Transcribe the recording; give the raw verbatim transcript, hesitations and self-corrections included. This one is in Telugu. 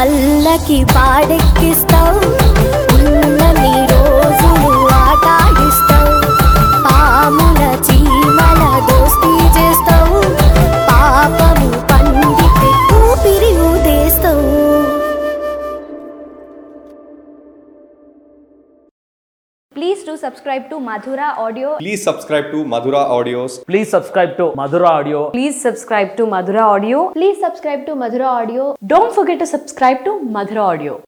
పల్లకి పాడెక్కిస్తావు, ఉన్నన్ని రోజులు ఆటాడిస్తావు, పాముల చీమల దోస్తీ చేస్తావు, పాపము పండితే ఊపిరి ఊదేస్తావు. Please do subscribe to Madhura Audio. Please subscribe to Madhura Audios. Please subscribe to Madhura Audio. Please subscribe to Madhura Audio. Please subscribe to Madhura Audio. Don't forget to subscribe to Madhura Audio.